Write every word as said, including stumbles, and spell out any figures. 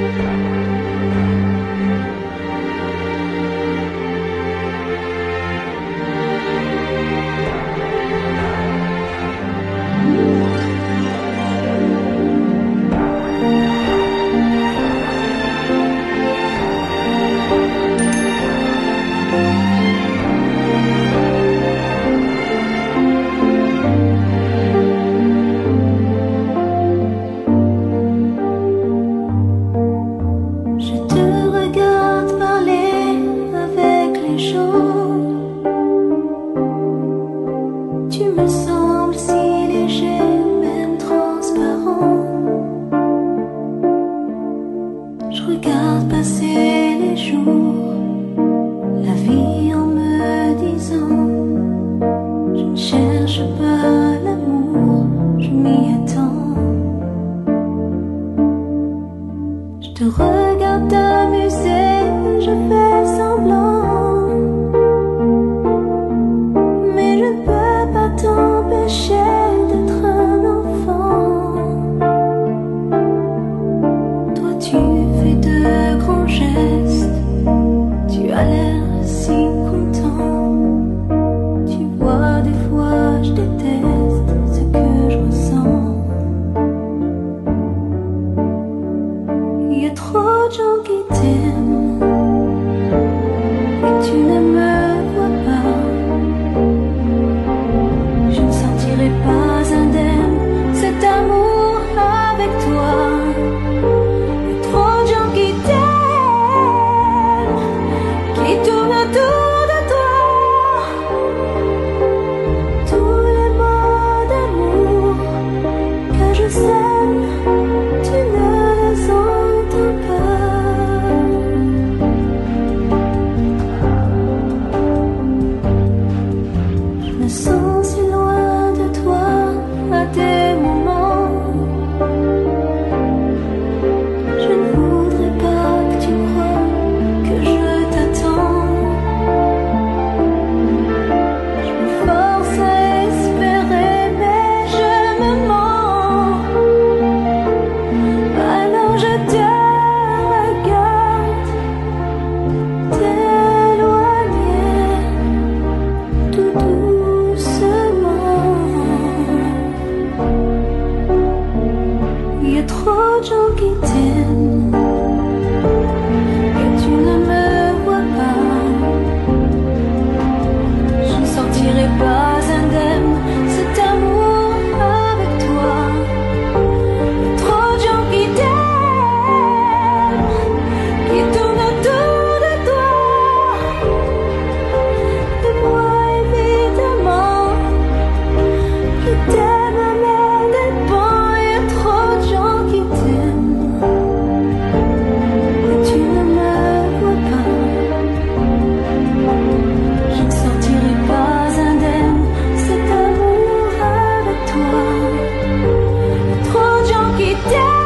Tu me sembles si léger, même transparent. Je regarde passer les jours, la vie en me disant: je ne cherche pas l'amour, je m'y attends. Je te regarde t'amuser, je fais semblant, t'empêcher d'être un enfant. Toi tu fais de grands gestes, tu as l'air si content. Tu vois, des fois je déteste ce que je ressens. Il y a trop de gens qui t'aiment et tu ne me vois pas. Pas indemne cet amour avec toi. Il y a trop de gens qui t'aiment, qui tournent autour de toi. Tous les mots d'amour que je sème, tu ne les entends pas. Je me sens si loin à des moments. Je ne voudrais pas que tu crois que je t'attends. Je me force à espérer, mais je me mens. Alors je te regarde t'éloigner tout doucement. Il y a trop de gens qui t'aiment et tu ne me vois pas. Je ne sortirai pas indemne cet amour avec toi. Il y a trop de gens qui t'aiment, qui tournent autour de toi. Et moi évidemment qui t'aime à mes dépens. Il y a trop de gens qui t'aiment et tu ne me vois pas. Je ne sortirai pas indemne cet amour avec toi. Il y a trop de gens qui t'aiment.